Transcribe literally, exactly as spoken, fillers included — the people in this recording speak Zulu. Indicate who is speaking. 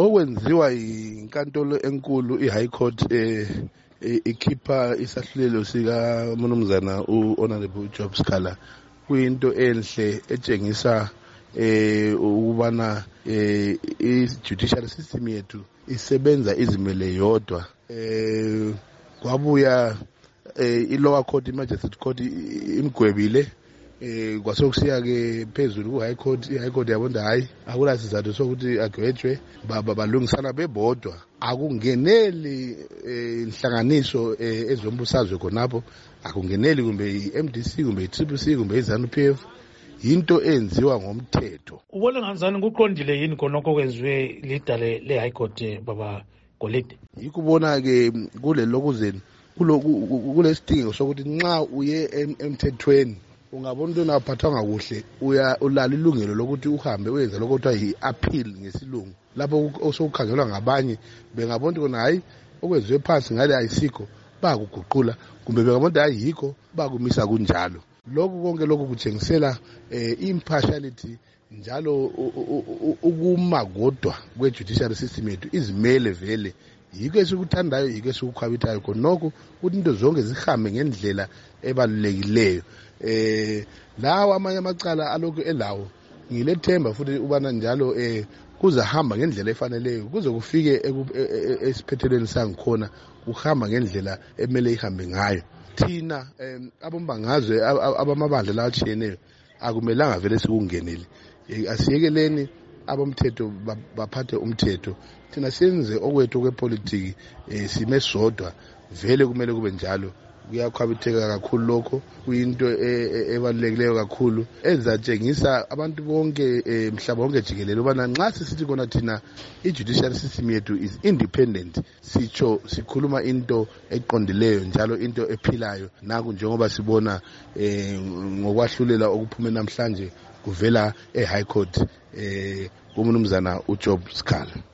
Speaker 1: okwenziwa inkantolo enkulu i-High Court eh ikhipha isahlulelo sika Mnumzana uHonorable Job Sikhala kuyinto enhle etshengisa eh ukubana eh i-judicial system yethu isebenza izimele yodwa. eh kwabuya eh i-lower court, i-magistrate court imgwebile eh kwasokusiya ke phezulu ku-high court. I-high court yabona hayi akula sizathu sokuthi agwetshwe, balungisana bebodwa, akungeneli inhlanganiso ezombusazwe khonapho, akungeneli kumbe i-M D C kumbe i-Triple C kumbe i-ZANU P F, yinto enziwa ngomthetho.
Speaker 2: Ubona ngazani kuqondile yini khonokho kwenziwe lidale le-high court baba Golide?
Speaker 1: Yikubona ke kule lokuzeni kulesidingo sokuthi nxa uye emthethweni ungabona into naphathwanga kuhle, uya ulala ilungelo lokuthi uhambe uyenza lokho kuthiwa yi-appeal ngesilungu, lapho osokukhangelwa ngabanye bengabona ukuthi hayi okwenziwe phansi ngale ayisikho, bakuguqula, kumbe bengabona hayi yikho, bakumisa kunjalo. Lokho konke lokho kutshengisela impartiality njalo ukuma kodwa kwe-judicial system yethu izimele vele. Yiko esikuthandayo, yiko esikukhwabithayo khonokho ukuthi into zonke zihambe ngendlela ebalulekileyo. eh lawo amanye amacala alokhu elawo ngilethemba futhi ubana njalo eh kuzahamba ngendlela efaneleyo, kuze kufike esiphethelweni sangikhona kuhamba ngendlela emele ihambe ngayo. Thina abombangazwe abamabandla lawo atshiyeneyo akumelanga vele sikungenele, asiyekeleni abomthetho baphathe umthetho, thina senze okwethu kwepolitiki sime sodwa. Vele kumele kube njalo, kuyakhwabitheka kakhulu lokho, kuyinto ebalulekileyo kakhulu ezatshengisa abantu bonke mhlaba wonke jikelele ubana nxa sisithi kona thina i-judicial system yethu is independent, sitsho sikhuluma into eqondileyo njalo into ephilayo, naku njengoba sibona ngokwahlulela okuphume namhlanje kuvela e-high court eh kuMnumzana uJob Sikhala.